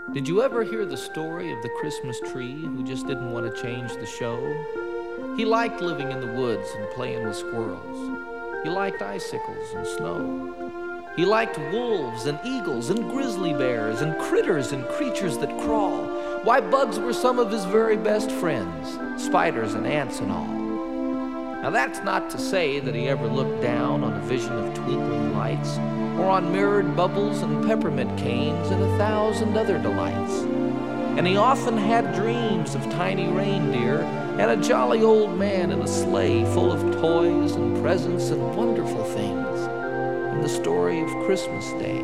Did you ever hear the story of the Christmas tree who just didn't want to change the show? He liked living in the woods and playing with squirrels. He liked icicles and snow. He liked wolves and eagles and grizzly bears and critters and creatures that crawl. Why, bugs were some of his very best friends, spiders and ants and all. Now that's not to say that he ever looked down on a vision of twinkling lights or on mirrored bubbles and peppermint canes and 1,000 other delights. And he often had dreams of tiny reindeer and a jolly old man in a sleigh full of toys and presents and wonderful things, and the story of Christmas Day.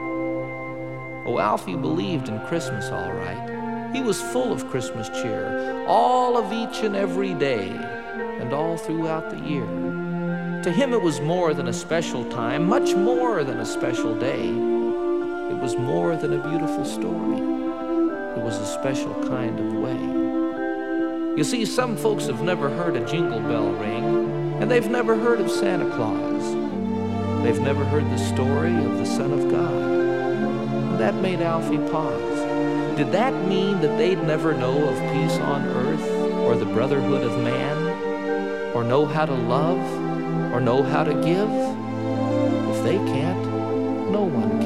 Oh, Alfie believed in Christmas all right. He was full of Christmas cheer, all of each and every day, and all throughout the year. To him it was more than a special time, much more than a special day. It was more than a beautiful story. It was a special kind of way. You see, some folks have never heard a jingle bell ring, and they've never heard of Santa Claus. They've never heard the story of the Son of God. And that made Alfie pause. Did that mean that they'd never know of peace on earth or the brotherhood of man? Or know how to love, or know how to give? If they can't, no one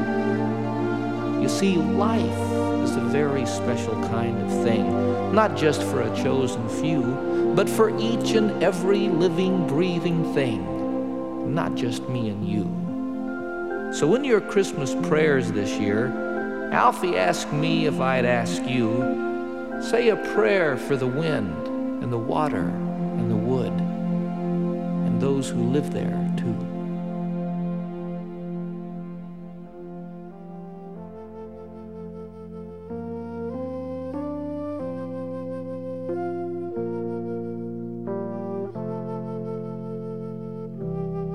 can. You see, life is a very special kind of thing, not just for a chosen few, but for each and every living, breathing thing, not just me and you. So in your Christmas prayers this year, Alfie asked me if I'd ask you, say a prayer for the wind and the water and the wood, and those who live there too.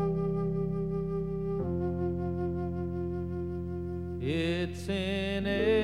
It's in